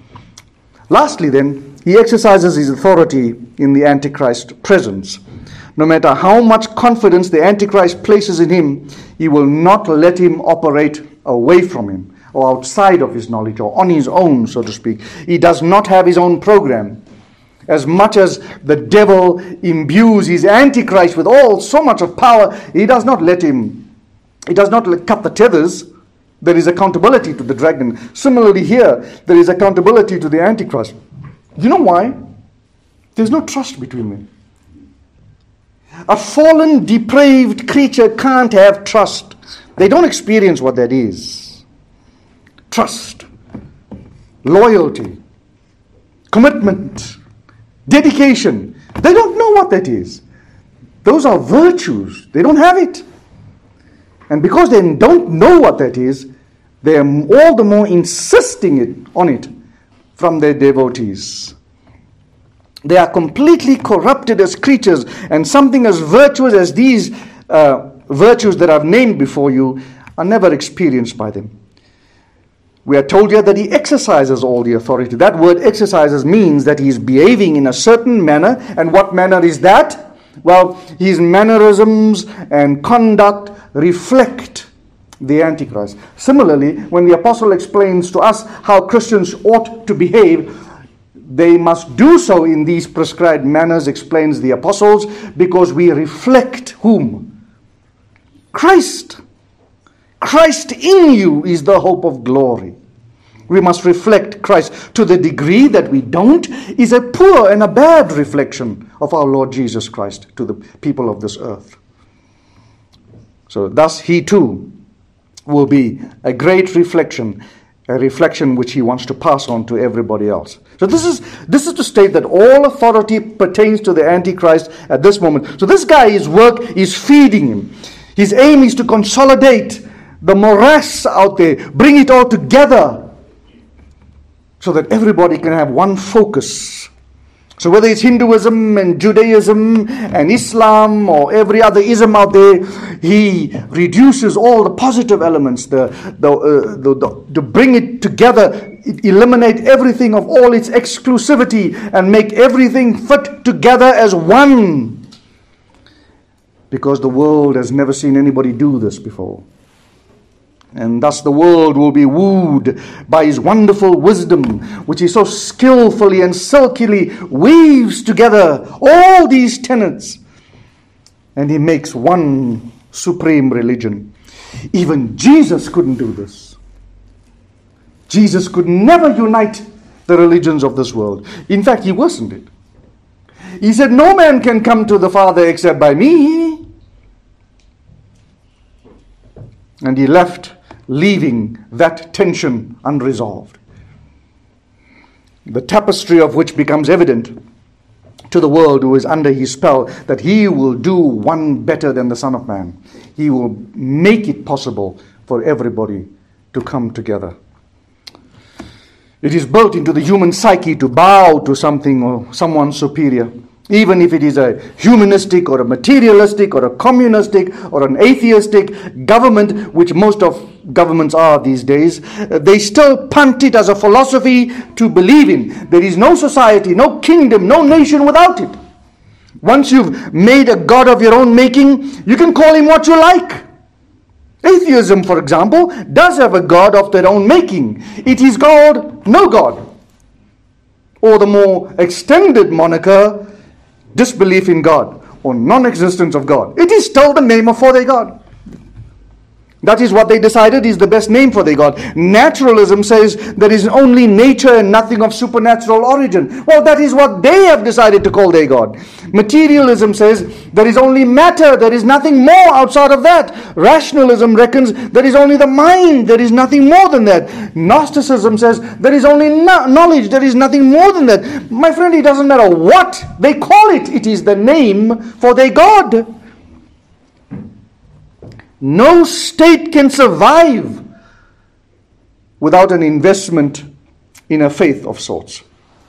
Lastly then, he exercises his authority in the Antichrist presence. No matter how much confidence the Antichrist places in him, he will not let him operate away from him, or outside of his knowledge, or on his own, so to speak. He does not have his own program. As much as the devil imbues his Antichrist with all so much of power, he does not let him, he does not let, cut the tethers. There is accountability to the dragon. Similarly here, there is accountability to the Antichrist. You know why? There's no trust between them. A fallen, depraved creature can't have trust. They don't experience what that is. Trust, loyalty, commitment, dedication. They don't know what that is. Those are virtues. They don't have it. And because they don't know what that is, they are all the more insisting it on it from their devotees. They are completely corrupted as creatures, and something as virtuous as these uh, virtues that I've named before you are never experienced by them. We are told here that he exercises all the authority. That word exercises means that he is behaving in a certain manner. And what manner is that? Well, his mannerisms and conduct reflect the Antichrist. Similarly, when the apostle explains to us how Christians ought to behave, they must do so in these prescribed manners, explains the apostles, because we reflect whom? Christ. Christ in you is the hope of glory. We must reflect Christ. To the degree that we don't is a poor and a bad reflection of our Lord Jesus Christ to the people of this earth. So thus he too will be a great reflection, a reflection which he wants to pass on to everybody else. So this is this is to state that all authority pertains to the Antichrist at this moment. So this guy, his work is feeding him. His aim is to consolidate the morass out there, bring it all together, so that everybody can have one focus. So whether it's Hinduism and Judaism and Islam or every other ism out there, he reduces all the positive elements, the, the, uh, the, the to bring it together, eliminate everything of all its exclusivity and make everything fit together as one. Because the world has never seen anybody do this before. And thus the world will be wooed by his wonderful wisdom, which he so skillfully and silkily weaves together all these tenets. And he makes one supreme religion. Even Jesus couldn't do this. Jesus could never unite the religions of this world. In fact, he worsened it. He said, no man can come to the Father except by me. And he left, leaving that tension unresolved. The tapestry of which becomes evident to the world who is under his spell, that he will do one better than the Son of Man. He will make it possible for everybody to come together. It is built into the human psyche to bow to something or someone superior. Even if it is a humanistic or a materialistic or a communistic or an atheistic government, which most of governments are these days, they still punt it as a philosophy to believe in. There is no society, no kingdom, no nation without it. Once you've made a god of your own making, you can call him what you like. Atheism, for example, does have a god of their own making. It is called no God. Or the more extended moniker, disbelief in God or non-existence of God. It is still the name of for their God. That is what they decided is the best name for their God. Naturalism says there is only nature and nothing of supernatural origin. Well, that is what they have decided to call their God. Materialism says there is only matter, there is nothing more outside of that. Rationalism reckons there is only the mind, there is nothing more than that. Gnosticism says there is only no- knowledge, there is nothing more than that. My friend, it doesn't matter what they call it, it is the name for their God. No state can survive without an investment in a faith of sorts.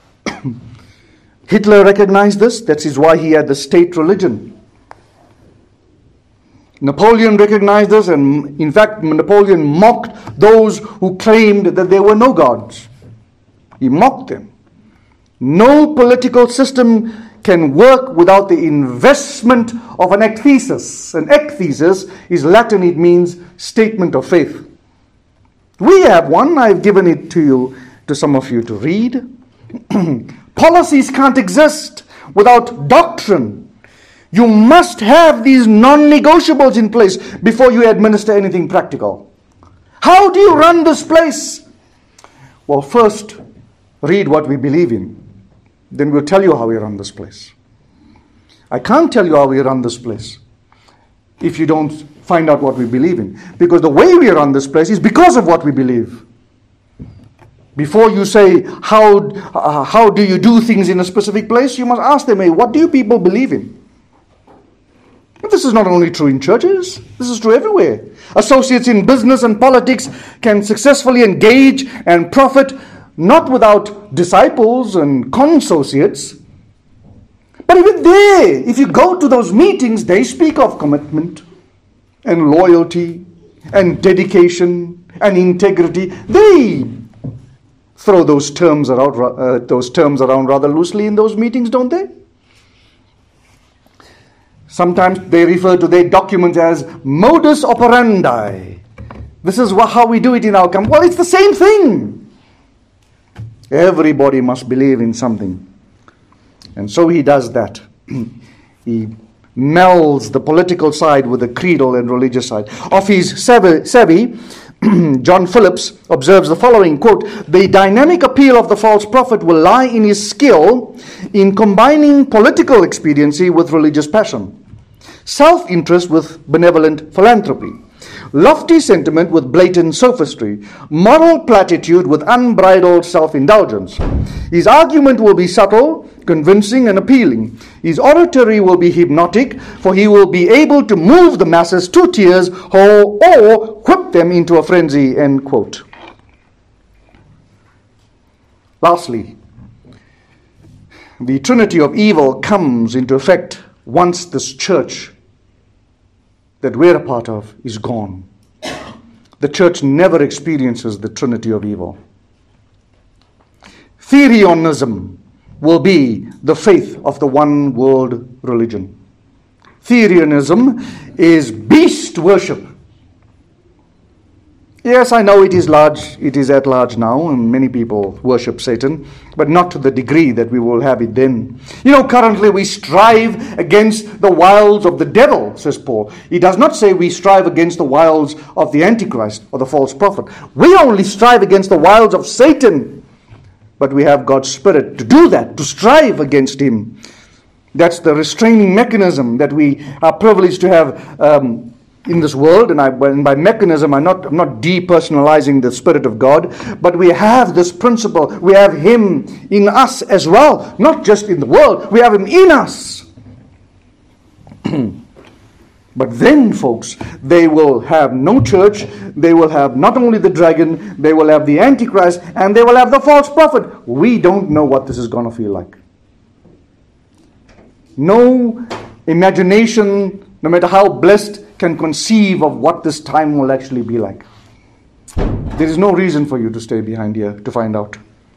Hitler recognized this. That is why he had the state religion. Napoleon recognized this, and in fact Napoleon mocked those who claimed that there were no gods. He mocked them. No political system can work without the investment of an ekthesis. An ekthesis is Latin, it means statement of faith. We have one, I've given it to you, to some of you to read. Policies can't exist without doctrine. You must have these non-negotiables in place before you administer anything practical. How do you run this place? Well, first, read what we believe in. Then we'll tell you how we run this place. I can't tell you how we run this place if you don't find out what we believe in. Because the way we run this place is because of what we believe. Before you say, how, uh, how do you do things in a specific place, you must ask them, hey, what do you people believe in? But this is not only true in churches, this is true everywhere. Associates in business and politics can successfully engage and profit not without disciples and consociates. But even there, if you go to those meetings, they speak of commitment and loyalty and dedication and integrity. They throw those terms around, uh, those terms around rather loosely in those meetings, don't they? Sometimes they refer to their documents as modus operandi. This is how we do it in our company. Well, it's the same thing. Everybody must believe in something. And so he does that. He melds the political side with the creedal and religious side. Of his savvy, John Phillips observes the following, quote, "The dynamic appeal of the false prophet will lie in his skill in combining political expediency with religious passion, self-interest with benevolent philanthropy, lofty sentiment with blatant sophistry, moral platitude with unbridled self-indulgence. His argument will be subtle, convincing, and appealing. His oratory will be hypnotic, for he will be able to move the masses to tears or, or whip them into a frenzy," end quote. Lastly, the trinity of evil comes into effect once this church that we're a part of is gone. The church never experiences the trinity of evil. Theorenism will be the faith of the one world religion. Theorenism is beast worship. Yes, I know it is large, it is at large now, and many people worship Satan, but not to the degree that we will have it then. You know, currently we strive against the wiles of the devil, says Paul. He does not say we strive against the wiles of the Antichrist or the false prophet. We only strive against the wiles of Satan. But we have God's Spirit to do that, to strive against him. That's the restraining mechanism that we are privileged to have um, in this world. And, I, and by mechanism, I'm not, I'm not depersonalizing the Spirit of God, but we have this principle. We have him in us as well, not just in the world. We have him in us. But then, folks, they will have no church. They will have not only the dragon, they will have the Antichrist, and they will have the false prophet. We don't know what this is going to feel like. No imagination, no matter how blessed, can conceive of what this time will actually be like. There is no reason for you to stay behind here to find out.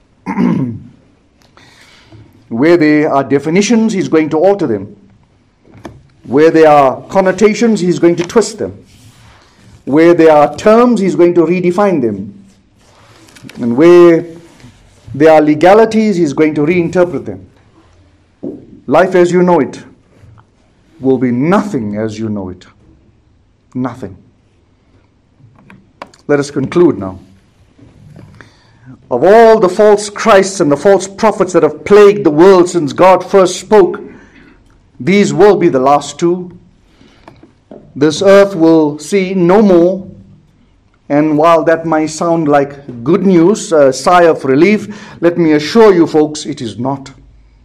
Where there are definitions, he's going to alter them. Where there are connotations, he's going to twist them. Where there are terms, he's going to redefine them. And where there are legalities, he's going to reinterpret them. Life as you know it will be nothing as you know it. Nothing. Let us conclude now. Of all the false Christs and the false prophets that have plagued the world since God first spoke, these will be the last two. This earth will see no more. And while that might sound like good news, a sigh of relief, let me assure you folks, it is not.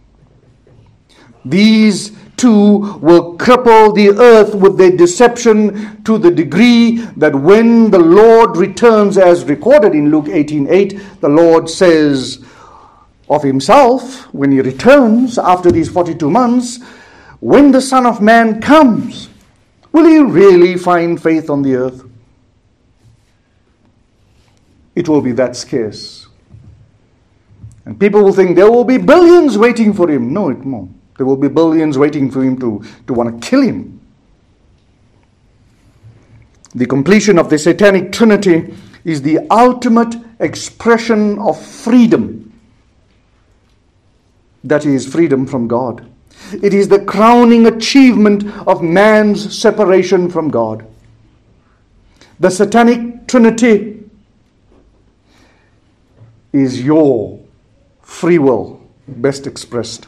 These two will cripple the earth with their deception to the degree that when the Lord returns, as recorded in Luke eighteen eight, the Lord says of himself, when he returns after these forty-two months, when the Son of Man comes, will he really find faith on the earth? It will be that scarce. And people will think there will be billions waiting for him. No, it won't. There will be billions waiting for him to, to want to kill him. The completion of the Satanic Trinity is the ultimate expression of freedom. That is freedom from God. It is the crowning achievement of man's separation from God. The Satanic Trinity is your free will best expressed.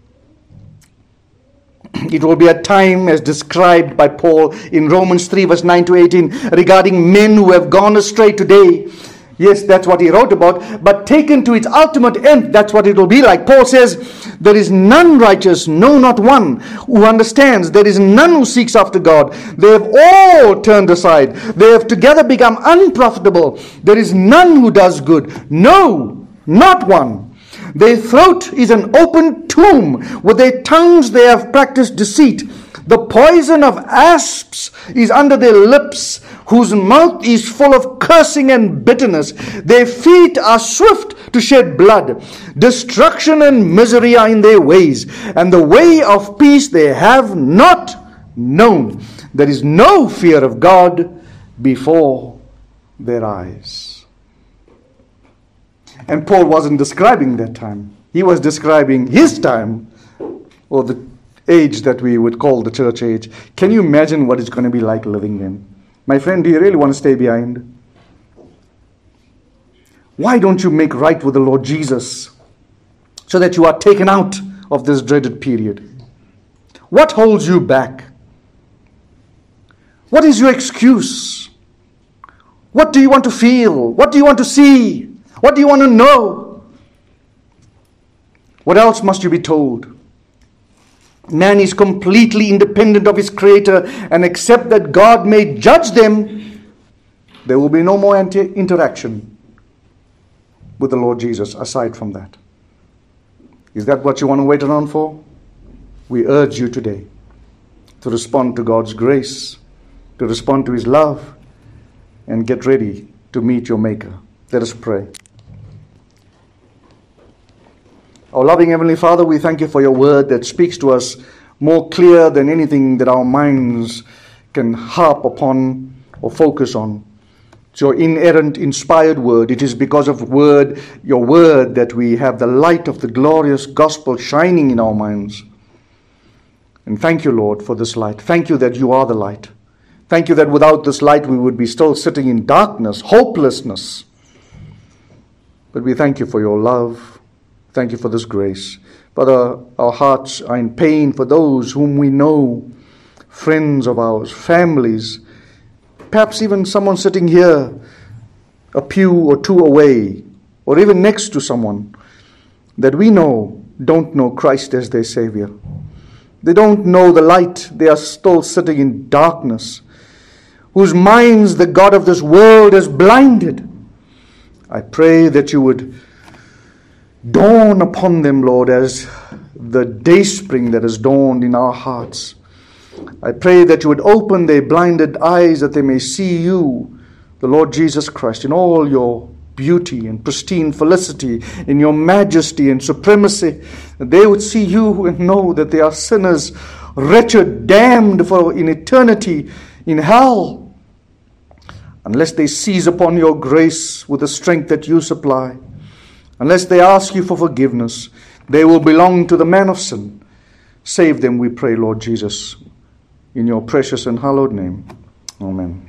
It will be a time as described by Paul in Romans three verse nine to eighteen regarding men who have gone astray today. Yes, that's what he wrote about. But taken to its ultimate end, that's what it will be like. Paul says, there is none righteous, no, not one, who understands. There is none who seeks after God. They have all turned aside. They have together become unprofitable. There is none who does good. No, not one. Their throat is an open tomb. With their tongues they have practiced deceit. The poison of asps is under their lips, whose mouth is full of cursing and bitterness. Their feet are swift to shed blood. Destruction and misery are in their ways, and the way of peace they have not known. There is no fear of God before their eyes. And Paul wasn't describing that time. He was describing his time, or the age that we would call the church age. Can you imagine what it's going to be like living then? My friend, do you really want to stay behind? Why don't you make right with the Lord Jesus so that you are taken out of this dreaded period? What holds you back? What is your excuse? What do you want to feel? What do you want to see? What do you want to know? What else must you be told? Man is completely independent of his Creator, and except that God may judge them, there will be no more anti- interaction with the Lord Jesus aside from that. Is that what you want to wait around for? We urge you today to respond to God's grace, to respond to His love, and get ready to meet your Maker. Let us pray. Our loving Heavenly Father, we thank you for your word that speaks to us more clear than anything that our minds can harp upon or focus on. It's your inerrant, inspired word. It is because of word, your word, that we have the light of the glorious gospel shining in our minds. And thank you, Lord, for this light. Thank you that you are the light. Thank you that without this light we would be still sitting in darkness, hopelessness. But we thank you for your love. Thank you for this grace. Father, our hearts are in pain for those whom we know, friends of ours, families, perhaps even someone sitting here, a pew or two away, or even next to someone that we know don't know Christ as their Savior. They don't know the light. They are still sitting in darkness, whose minds the God of this world has blinded. I pray that you would dawn upon them, Lord, as the dayspring that has dawned in our hearts. I pray that you would open their blinded eyes that they may see you, the Lord Jesus Christ, in all your beauty and pristine felicity, in your majesty and supremacy. That they would see you and know that they are sinners, wretched, damned for in eternity in hell, unless they seize upon your grace with the strength that you supply. Unless they ask you for forgiveness, they will belong to the man of sin. Save them, we pray, Lord Jesus, in your precious and hallowed name. Amen.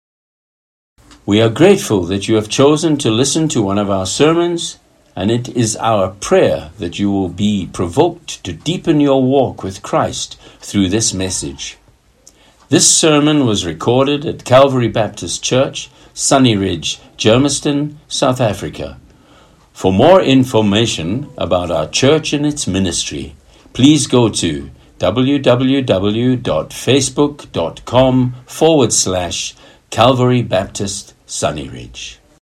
We are grateful that you have chosen to listen to one of our sermons, and it is our prayer that you will be provoked to deepen your walk with Christ through this message. This sermon was recorded at Calvary Baptist Church, Sunny Ridge, Germiston, South Africa. For more information about our church and its ministry, please go to www.facebook.com forward slash Calvary Baptist Sunny Ridge.